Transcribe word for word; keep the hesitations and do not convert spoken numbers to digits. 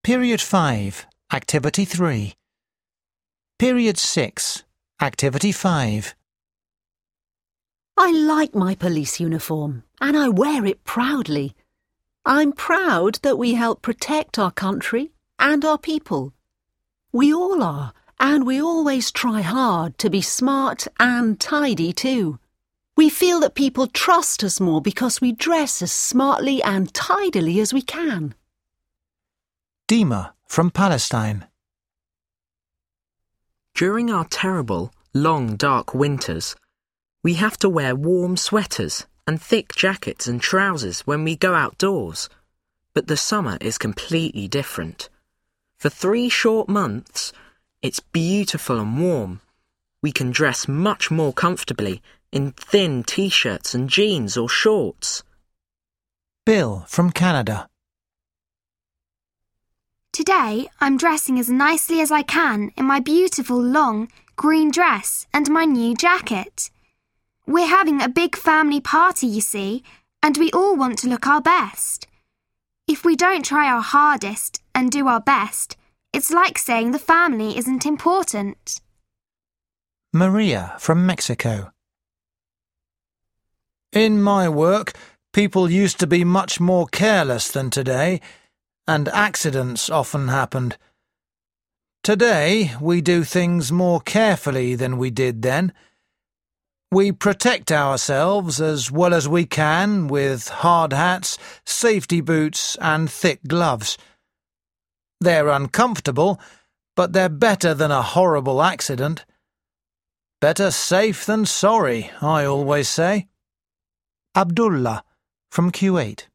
Period five, Activity three. Period six, Activity five. I like my police uniform, and I wear it proudly. I'm proud that we help protect our country and our people. We all are, and we always try hard to be smart and tidy too. We feel that people trust us more because we dress as smartly and tidily as we can. Dima from Palestine. During our terrible, long, dark winters, we have to wear warm sweaters and thick jackets and trousers when we go outdoors. But the summer is completely different. For three short months, it's beautiful and warm. We can dress much more comfortably in thin t-shirts and jeans or shorts. Bill from Canada. Today, I'm dressing as nicely as I can in my beautiful long green dress and my new jacket. We're having a big family party, you see, and we all want to look our best. If we don't try our hardest and do our best, it's like saying the family isn't important. Maria from Mexico. In my work, people used to be much more careless than today, and accidents often happened. Today, we do things more carefully than we did then. We protect ourselves as well as we can with hard hats, safety boots and thick gloves. They're uncomfortable, but they're better than a horrible accident. Better safe than sorry, I always say. Abdullah from Kuwait.